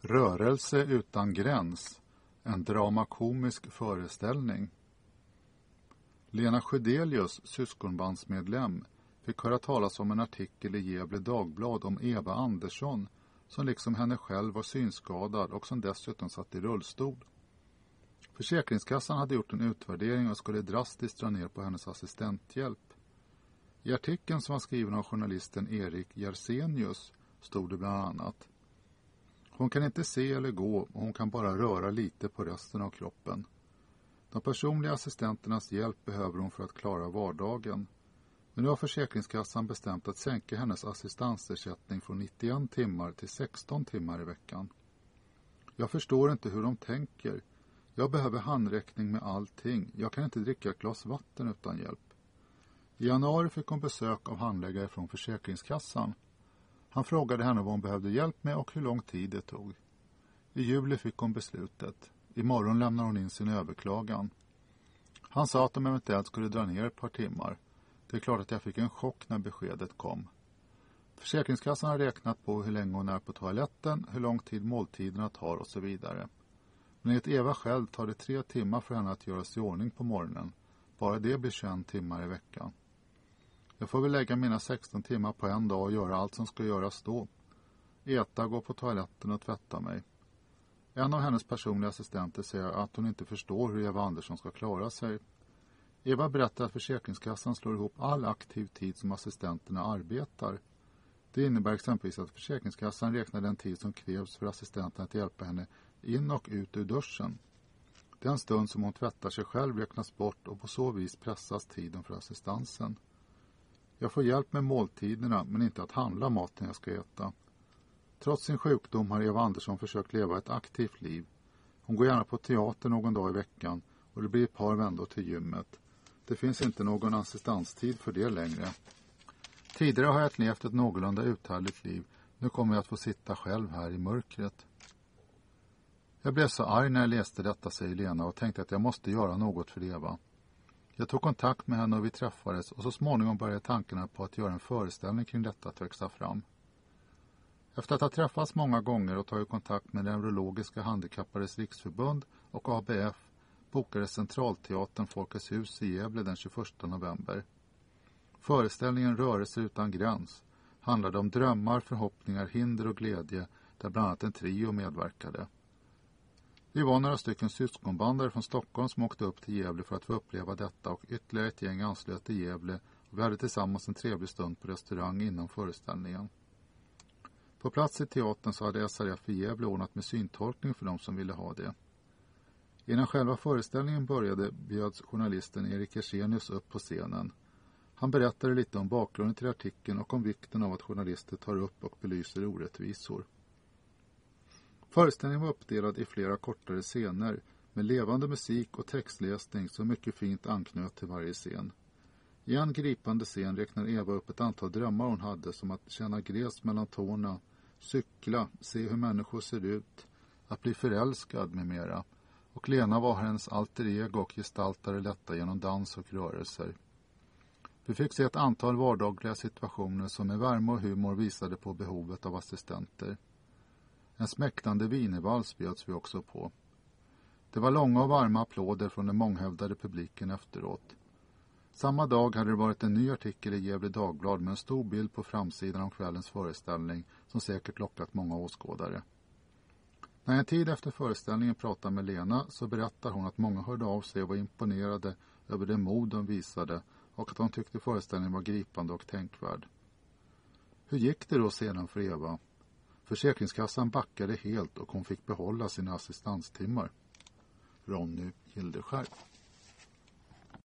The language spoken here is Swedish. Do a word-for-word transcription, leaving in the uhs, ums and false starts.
Rörelse utan gräns, en dramakomisk föreställning. Lena Sjödelius, syskonbandsmedlem, fick höra talas om en artikel i Gävle Dagblad om Eva Andersson, som liksom henne själv var synskadad och som dessutom satt i rullstol. Försäkringskassan hade gjort en utvärdering och skulle drastiskt dra ner på hennes assistenthjälp. I artikeln, som var skriven av journalisten Erik Jersenius, stod det bland annat: hon kan inte se eller gå och hon kan bara röra lite på resten av kroppen. De personliga assistenternas hjälp behöver hon för att klara vardagen. Men nu har Försäkringskassan bestämt att sänka hennes assistansersättning från nittioen timmar till sexton timmar i veckan. Jag förstår inte hur de tänker. Jag behöver handräckning med allting. Jag kan inte dricka ett glas vatten utan hjälp. I januari fick hon besök av handläggare från Försäkringskassan. Han frågade henne vad hon behövde hjälp med och hur lång tid det tog. I juli fick hon beslutet. Imorgon lämnar hon in sin överklagan. Han sa att de eventuellt skulle dra ner ett par timmar. Det är klart att jag fick en chock när beskedet kom. Försäkringskassan har räknat på hur länge hon är på toaletten, hur lång tid måltiderna tar och så vidare. Men enligt Eva själv tar det tre timmar för henne att göra sig i ordning på morgonen. Bara det blir tjugoen timmar i veckan. Jag får väl lägga mina sexton timmar på en dag och göra allt som ska göras då. Äta, gå på toaletten och tvätta mig. En av hennes personliga assistenter säger att hon inte förstår hur Eva Andersson ska klara sig. Eva berättar att Försäkringskassan slår ihop all aktiv tid som assistenterna arbetar. Det innebär exempelvis att Försäkringskassan räknar den tid som krävs för assistenten att hjälpa henne in och ut ur duschen. Den stund som hon tvättar sig själv räknas bort och på så vis pressas tiden för assistansen. Jag får hjälp med måltiderna men inte att handla maten jag ska äta. Trots sin sjukdom har Eva Andersson försökt leva ett aktivt liv. Hon går gärna på teater någon dag i veckan och det blir ett par vändor till gymmet. Det finns inte någon assistanstid för det längre. Tidigare har jag levt ett någorlunda uthärligt liv. Nu kommer jag att få sitta själv här i mörkret. Jag blev så arg när jag läste detta, säger Lena, och tänkte att jag måste göra något för Eva. Jag tog kontakt med henne och vi träffades och så småningom började tankarna på att göra en föreställning kring detta att växa fram. Efter att ha träffats många gånger och tagit kontakt med Neurologiska handikappades riksförbund och A B F bokade Centralteatern Folkets hus i Gävle den tjugoförsta november. Föreställningen Rörelse utan gräns handlade om drömmar, förhoppningar, hinder och glädje där bland annat en trio medverkade. Vi var några stycken syskonbandare från Stockholm som åkte upp till Gävle för att få uppleva detta och ytterligare ett gäng anslöt till Gävle och vi hade tillsammans en trevlig stund på restaurang innan föreställningen. På plats i teatern så hade S R F i Gävle ordnat med syntolkning för de som ville ha det. Innan själva föreställningen började bjöds journalisten Erik Jersenius upp på scenen. Han berättade lite om bakgrunden till artikeln och om vikten av att journalister tar upp och belyser orättvisor. Föreställningen var uppdelad i flera kortare scener med levande musik och textläsning som mycket fint anknöt till varje scen. I en gripande scen räknar Eva upp ett antal drömmar hon hade som att känna gräs mellan tårna, cykla, se hur människor ser ut, att bli förälskad med mera. Och Lena var hennes alter ego och gestaltade detta genom dans och rörelser. Vi fick se ett antal vardagliga situationer som med värme och humor visade på behovet av assistenter. En smäktande wienervals bjöds vi också på. Det var långa och varma applåder från den månghövdade publiken efteråt. Samma dag hade det varit en ny artikel i Gävle Dagblad med en stor bild på framsidan om kvällens föreställning som säkert lockat många åskådare. När en tid efter föreställningen pratade med Lena så berättar hon att många hörde av sig och var imponerade över det mod de visade och att de tyckte föreställningen var gripande och tänkvärd. Hur gick det då sedan för Eva? Försäkringskassan backade helt och hon fick behålla sina assistanstimmar. Ronny Gilderskär.